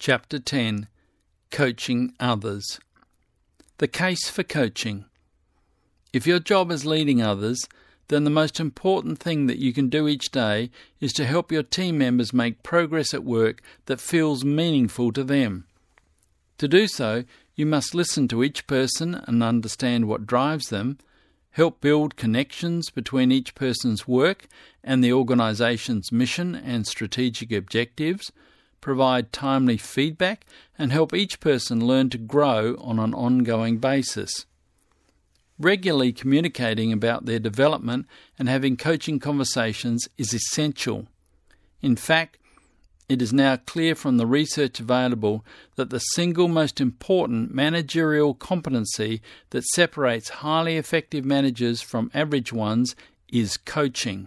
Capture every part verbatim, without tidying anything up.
Chapter ten. Coaching Others. The case for coaching. If your job is leading others, then the most important thing that you can do each day is to help your team members make progress at work that feels meaningful to them. To do so, you must listen to each person and understand what drives them, help build connections between each person's work and the organisation's mission and strategic objectives, provide timely feedback, and help each person learn to grow on an ongoing basis. Regularly communicating about their development and having coaching conversations is essential. In fact, it is now clear from the research available that the single most important managerial competency that separates highly effective managers from average ones is coaching.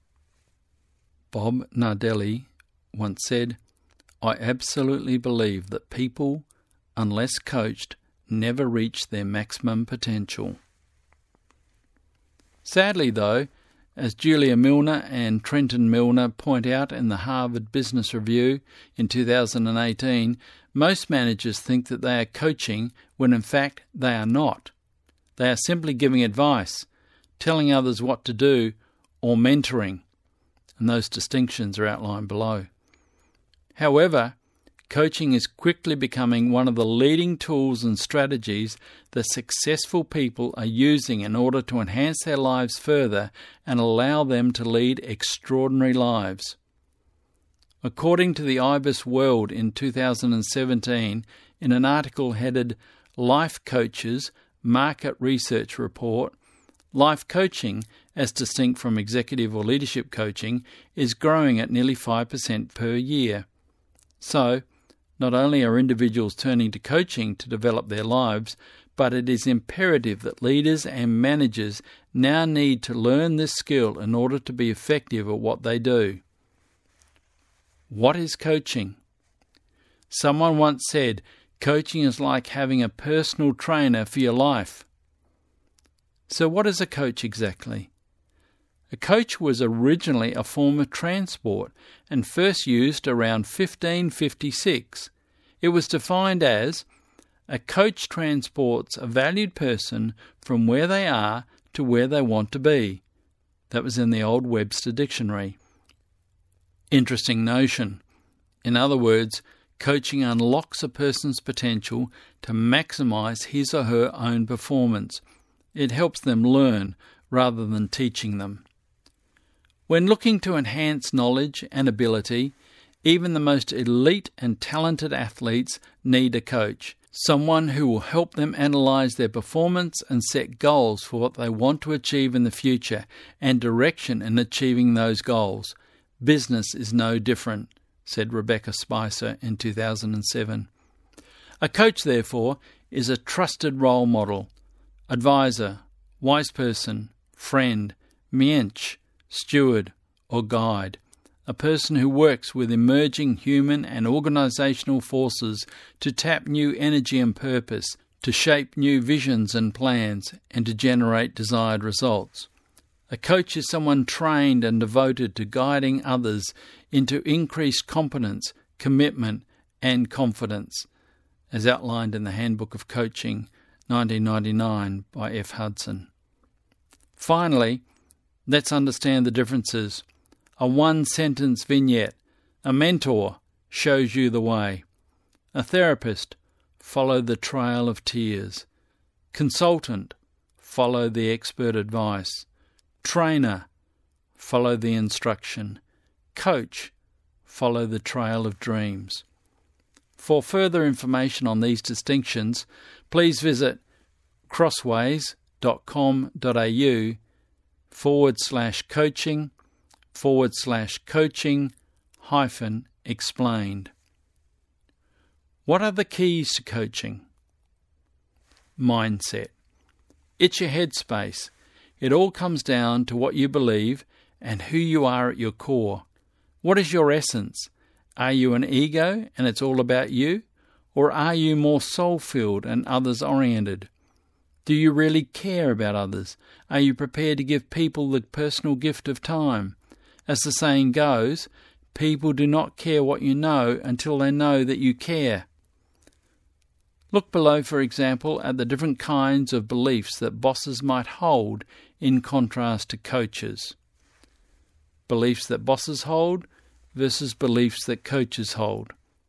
Bob Nardelli once said, "I absolutely believe that people, unless coached, never reach their maximum potential." Sadly, though, as Julia Milner and Trenton Milner point out in the Harvard Business Review in two thousand eighteen, most managers think that they are coaching when in fact they are not. They are simply giving advice, telling others what to do, or mentoring, and those distinctions are outlined below. However, coaching is quickly becoming one of the leading tools and strategies that successful people are using in order to enhance their lives further and allow them to lead extraordinary lives. According to the IBIS World in two thousand seventeen, in an article headed Life Coaches Market Research Report, life coaching, as distinct from executive or leadership coaching, is growing at nearly five percent per year. So, not only are individuals turning to coaching to develop their lives, but it is imperative that leaders and managers now need to learn this skill in order to be effective at what they do. What is coaching? Someone once said, coaching is like having a personal trainer for your life. So what is a coach exactly? A coach was originally a form of transport and first used around fifteen fifty-six. It was defined as, a coach transports a valued person from where they are to where they want to be. That was in the Old Webster Dictionary. Interesting notion. In other words, coaching unlocks a person's potential to maximise his or her own performance. It helps them learn rather than teaching them. When looking to enhance knowledge and ability, even the most elite and talented athletes need a coach, someone who will help them analyse their performance and set goals for what they want to achieve in the future and direction in achieving those goals. Business is no different, said Rebecca Spicer in two thousand seven. A coach, therefore, is a trusted role model, advisor, wise person, friend, miensch, steward, or guide, a person who works with emerging human and organisational forces to tap new energy and purpose, to shape new visions and plans, and to generate desired results. A coach is someone trained and devoted to guiding others into increased competence, commitment, and confidence, as outlined in the Handbook of Coaching, nineteen ninety-nine, by F. Hudson. Finally, let's understand the differences. A one-sentence vignette. A mentor shows you the way. A therapist, follow the trail of tears. Consultant, follow the expert advice. Trainer, follow the instruction. Coach, follow the trail of dreams. For further information on these distinctions, please visit crossways.com.au forward slash coaching forward slash coaching hyphen explained. What are the keys to coaching? Mindset. It's your headspace. It all comes down to what you believe and who you are at your core. What is your essence? Are you an ego and it's all about you? Or are you more soul-filled and others-oriented? Do you really care about others? Are you prepared to give people the personal gift of time? As the saying goes, People do not care what you know until they know that you care. Look below, for example, at the different kinds of beliefs that bosses might hold in contrast to coaches. Beliefs that bosses hold versus beliefs that coaches hold.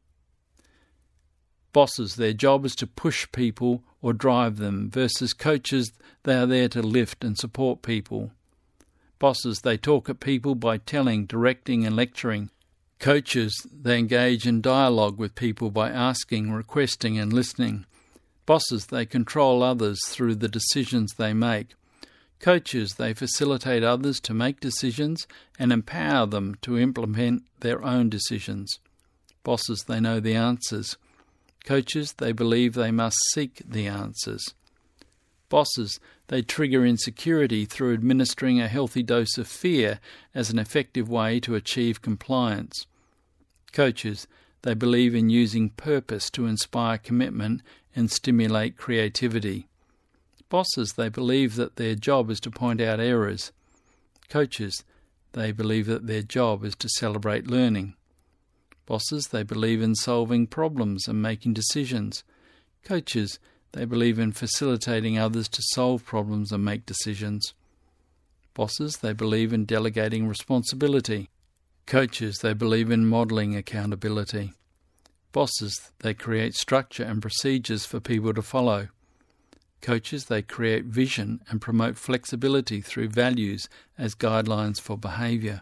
Bosses, their job is to push people or drive them, versus coaches, they are there to lift and support people. Bosses, they talk at people by telling, directing and lecturing. Coaches, they engage in dialogue with people by asking, requesting and listening. Bosses, they control others through the decisions they make. Coaches, they facilitate others to make decisions and empower them to implement their own decisions. Bosses, they know the answers. Coaches, they believe they must seek the answers. Bosses, they trigger insecurity through administering a healthy dose of fear as an effective way to achieve compliance. Coaches, they believe in using purpose to inspire commitment and stimulate creativity. Bosses, they believe that their job is to point out errors. Coaches, they believe that their job is to celebrate learning. Bosses, they believe in solving problems and making decisions. Coaches, they believe in facilitating others to solve problems and make decisions. Bosses, they believe in delegating responsibility. Coaches, they believe in modelling accountability. Bosses, they create structure and procedures for people to follow. Coaches, they create vision and promote flexibility through values as guidelines for behaviour.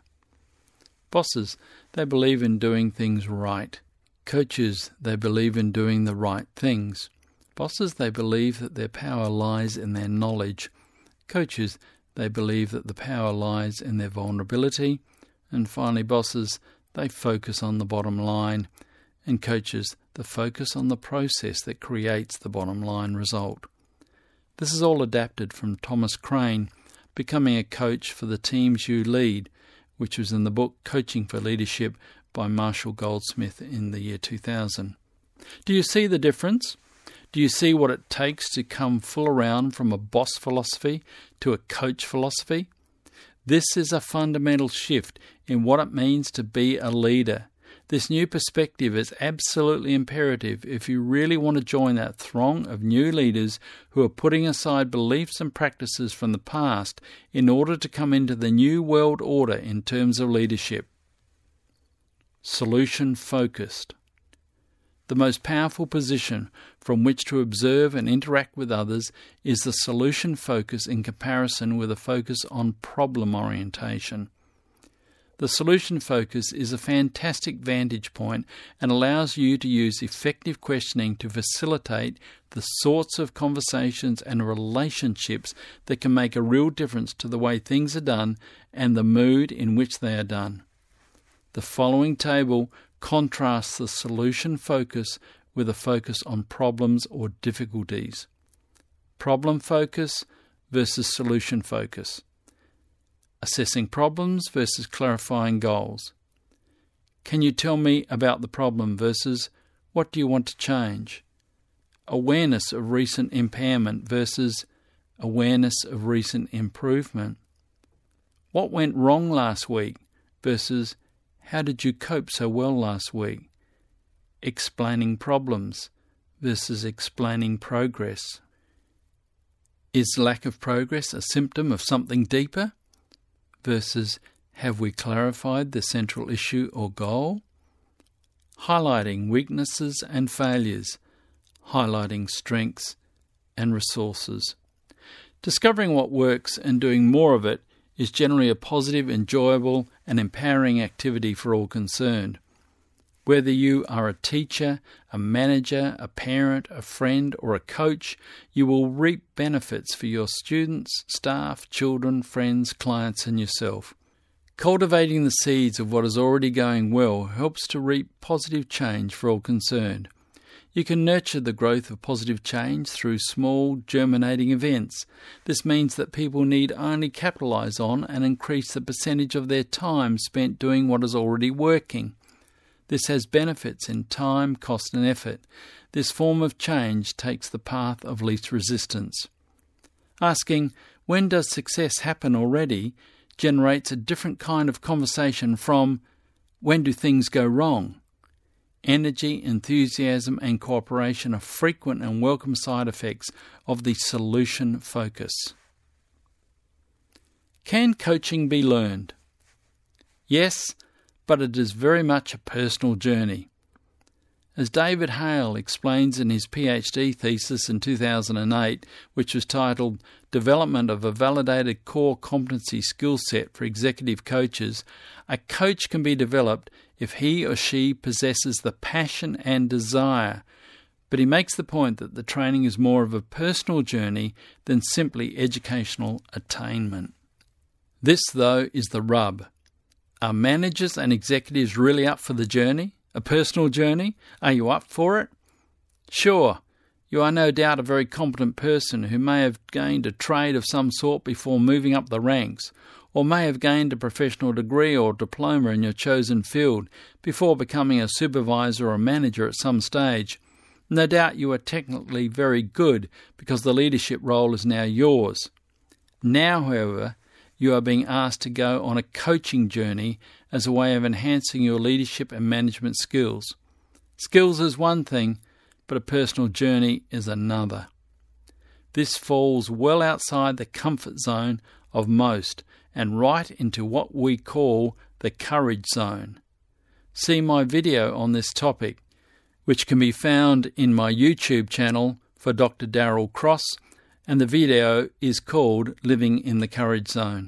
Bosses, they believe in doing things right. Coaches, they believe in doing the right things. Bosses, they believe that their power lies in their knowledge. Coaches, they believe that the power lies in their vulnerability. And finally, bosses, they focus on the bottom line. And coaches, the focus on the process that creates the bottom line result. This is all adapted from Thomas Crane, Becoming a Coach for the Teams You Lead, which was in the book Coaching for Leadership by Marshall Goldsmith in the year two thousand. Do you see the difference? Do you see what it takes to come full around from a boss philosophy to a coach philosophy? This is a fundamental shift in what it means to be a leader. This new perspective is absolutely imperative if you really want to join that throng of new leaders who are putting aside beliefs and practices from the past in order to come into the new world order in terms of leadership. Solution-focused. The most powerful position from which to observe and interact with others is the solution focus in comparison with a focus on problem orientation. The solution focus is a fantastic vantage point and allows you to use effective questioning to facilitate the sorts of conversations and relationships that can make a real difference to the way things are done and the mood in which they are done. The following table contrasts the solution focus with a focus on problems or difficulties. Problem focus versus solution focus. Assessing problems versus clarifying goals. Can you tell me about the problem versus what do you want to change? Awareness of recent impairment versus awareness of recent improvement. What went wrong last week versus how did you cope so well last week? Explaining problems versus explaining progress. Is lack of progress a symptom of something deeper? Versus have we clarified the central issue or goal? Highlighting weaknesses and failures. Highlighting strengths and resources. Discovering what works and doing more of it is generally a positive, enjoyable and empowering activity for all concerned. Whether you are a teacher, a manager, a parent, a friend or a coach, you will reap benefits for your students, staff, children, friends, clients and yourself. Cultivating the seeds of what is already going well helps to reap positive change for all concerned. You can nurture the growth of positive change through small, germinating events. This means that people need only capitalise on and increase the percentage of their time spent doing what is already working. This has benefits in time, cost and effort. This form of change takes the path of least resistance. Asking, when does success happen already, generates a different kind of conversation from, When do things go wrong? Energy, enthusiasm and cooperation are frequent and welcome side effects of the solution focus. Can coaching be learned? Yes, but it is very much a personal journey. As David Hale explains in his PhD thesis in two thousand eight, which was titled Development of a Validated Core Competency Skill Set for Executive Coaches, a coach can be developed if he or she possesses the passion and desire. But he makes the point that the training is more of a personal journey than simply educational attainment. This, though, is the rub. Are managers and executives really up for the journey? A personal journey? Are you up for it? Sure, you are no doubt a very competent person who may have gained a trade of some sort before moving up the ranks, or may have gained a professional degree or diploma in your chosen field before becoming a supervisor or manager at some stage. No doubt you are technically very good because the leadership role is now yours. Now, however, you are being asked to go on a coaching journey as a way of enhancing your leadership and management skills. Skills is one thing, but a personal journey is another. This falls well outside the comfort zone of most and right into what we call the courage zone. See my video on this topic, which can be found in my YouTube channel for Doctor Darryl Cross, and the video is called Living in the Courage Zone.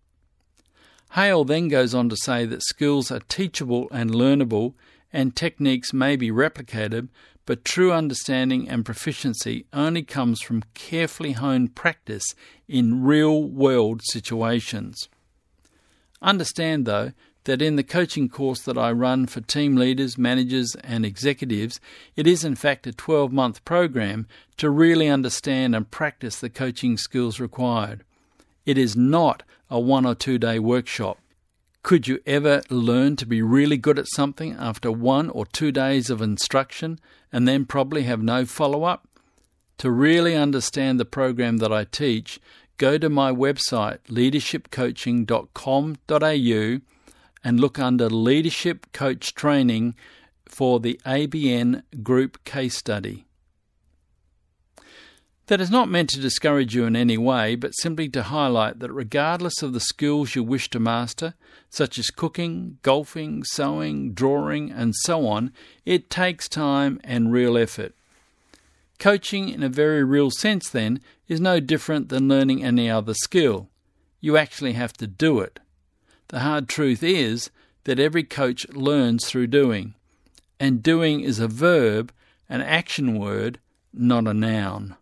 Hale then goes on to say that skills are teachable and learnable, and techniques may be replicated, but true understanding and proficiency only comes from carefully honed practice in real-world situations. Understand, though, that in the coaching course that I run for team leaders, managers and executives, it is in fact a twelve-month program to really understand and practice the coaching skills required. It is not a one or two day workshop. Could you ever learn to be really good at something after one or two days of instruction and then probably have no follow-up? To really understand the program that I teach, go to my website leadership coaching dot com dot a u and look under Leadership Coach Training for the A B N Group Case Study. That is not meant to discourage you in any way, but simply to highlight that regardless of the skills you wish to master, such as cooking, golfing, sewing, drawing, and so on, it takes time and real effort. Coaching in a very real sense, then, is no different than learning any other skill. You actually have to do it. The hard truth is that every coach learns through doing, and doing is a verb, an action word, not a noun.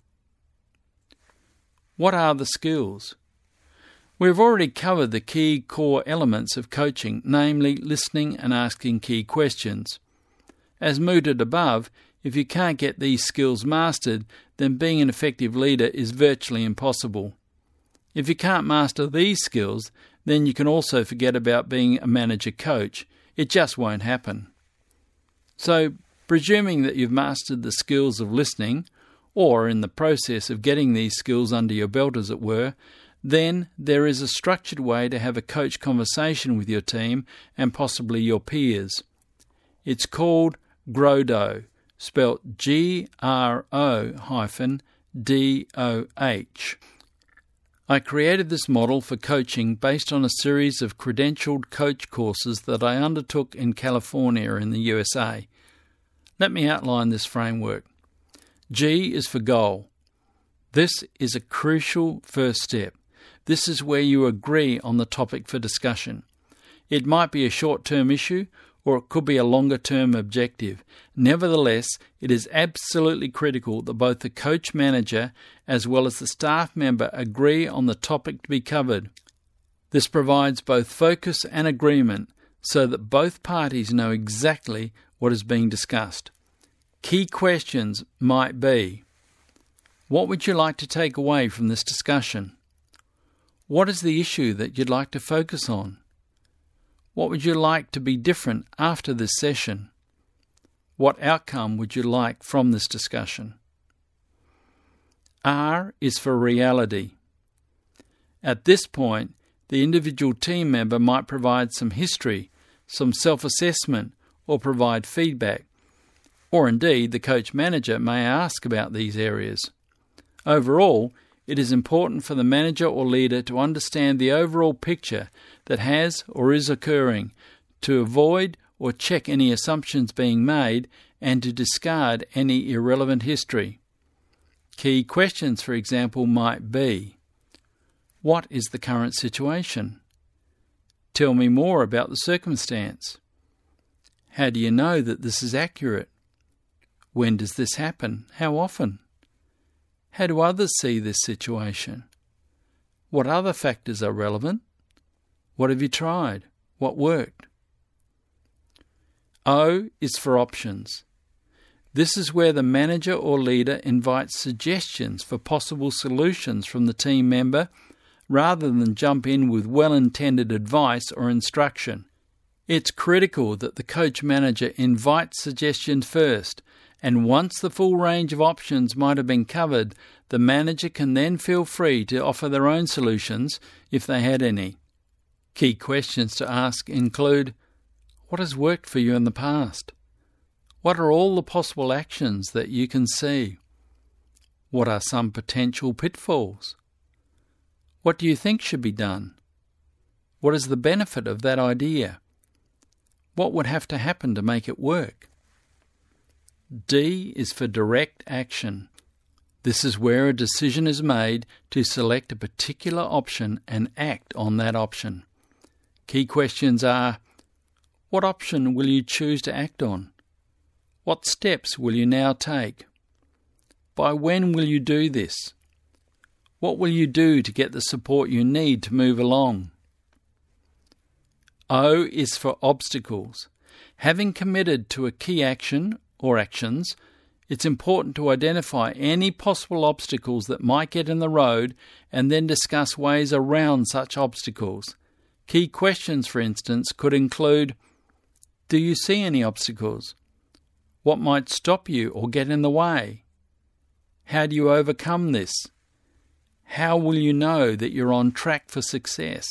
What are the skills? We've already covered the key core elements of coaching, namely listening and asking key questions. As mooted above, if you can't get these skills mastered, then being an effective leader is virtually impossible. If you can't master these skills, then you can also forget about being a manager coach. It just won't happen. So, presuming that you've mastered the skills of listening, or in the process of getting these skills under your belt, as it were, then there is a structured way to have a coach conversation with your team and possibly your peers. It's called GRODOH, spelt G R O hyphen D O H. I created this model for coaching based on a series of credentialed coach courses that I undertook in California in the U S A. Let me outline this framework. G is for goal. This is a crucial first step. This is where you agree on the topic for discussion. It might be a short-term issue, or it could be a longer-term objective. Nevertheless, it is absolutely critical that both the coach manager as well as the staff member agree on the topic to be covered. This provides both focus and agreement so that both parties know exactly what is being discussed. Key questions might be: what would you like to take away from this discussion? What is the issue that you'd like to focus on? What would you like to be different after this session? What outcome would you like from this discussion? R is for reality. At this point, the individual team member might provide some history, some self-assessment, or provide feedback. Or indeed, the coach manager may ask about these areas. Overall, it is important for the manager or leader to understand the overall picture that has or is occurring, to avoid or check any assumptions being made, and to discard any irrelevant history. Key questions, for example, might be: what is the current situation? Tell me more about the circumstance. How do you know that this is accurate? When does this happen? How often? How do others see this situation? What other factors are relevant? What have you tried? What worked? O is for options. This is where the manager or leader invites suggestions for possible solutions from the team member rather than jump in with well-intended advice or instruction. It's critical that the coach manager invites suggestions first, and once the full range of options might have been covered, the manager can then feel free to offer their own solutions if they had any. Key questions to ask include: what has worked for you in the past? What are all the possible actions that you can see? What are some potential pitfalls? What do you think should be done? What is the benefit of that idea? What would have to happen to make it work? D is for direct action. This is where a decision is made to select a particular option and act on that option. Key questions are: what option will you choose to act on? What steps will you now take? By when will you do this? What will you do to get the support you need to move along? O is for obstacles. Having committed to a key action or actions, it's important to identify any possible obstacles that might get in the road and then discuss ways around such obstacles. Key questions, for instance, could include: do you see any obstacles? What might stop you or get in the way? How do you overcome this? How will you know that you're on track for success?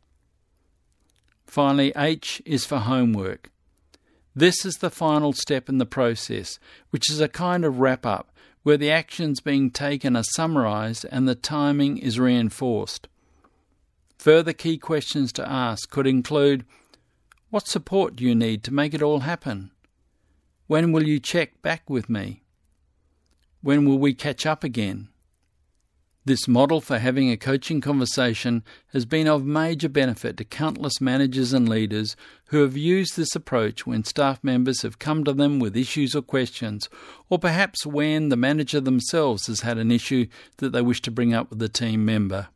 Finally, H is for homework. This is the final step in the process, which is a kind of wrap-up where the actions being taken are summarised and the timing is reinforced. Further key questions to ask could include: what support do you need to make it all happen? When will you check back with me? When will we catch up again? This model for having a coaching conversation has been of major benefit to countless managers and leaders who have used this approach when staff members have come to them with issues or questions, or perhaps when the manager themselves has had an issue that they wish to bring up with the team member.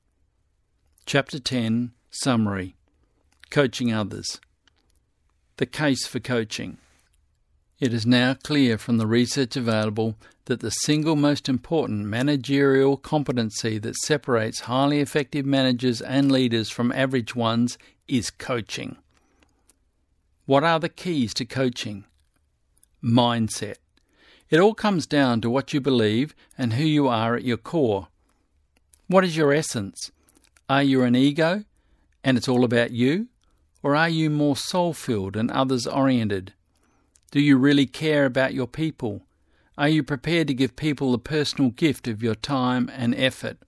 Chapter ten, Summary. Coaching others. The case for coaching. It is now clear from the research available that the single most important managerial competency that separates highly effective managers and leaders from average ones is coaching. What are the keys to coaching? Mindset. It all comes down to what you believe and who you are at your core. What is your essence? Are you an ego and it's all about you? Or are you more soul-filled and others-oriented? Do you really care about your people? Are you prepared to give people the personal gift of your time and effort?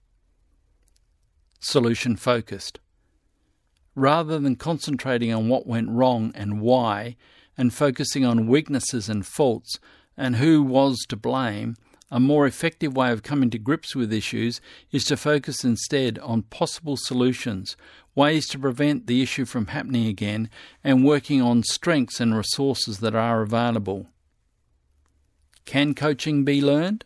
Solution-focused. Rather than concentrating on what went wrong and why, and focusing on weaknesses and faults and who was to blame, a more effective way of coming to grips with issues is to focus instead on possible solutions, ways to prevent the issue from happening again, and working on strengths and resources that are available. Can coaching be learned?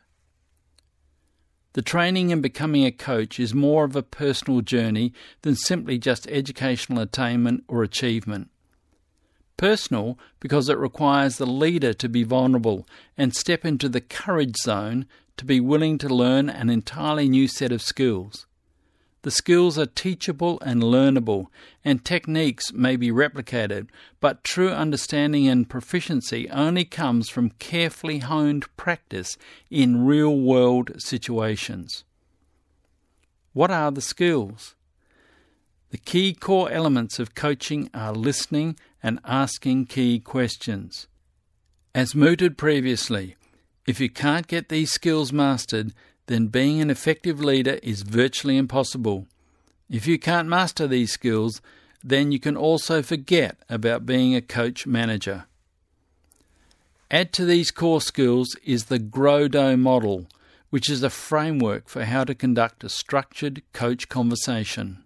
The training in becoming a coach is more of a personal journey than simply just educational attainment or achievement. Personal because it requires the leader to be vulnerable and step into the courage zone to be willing to learn an entirely new set of skills. The skills are teachable and learnable, and techniques may be replicated, but true understanding and proficiency only comes from carefully honed practice in real-world situations. What are the skills? The key core elements of coaching are listening and asking key questions. As mooted previously, if you can't get these skills mastered, then being an effective leader is virtually impossible. If you can't master these skills, then you can also forget about being a coach manager. Add to these core skills is the GROW-DOH model, which is a framework for how to conduct a structured coach conversation.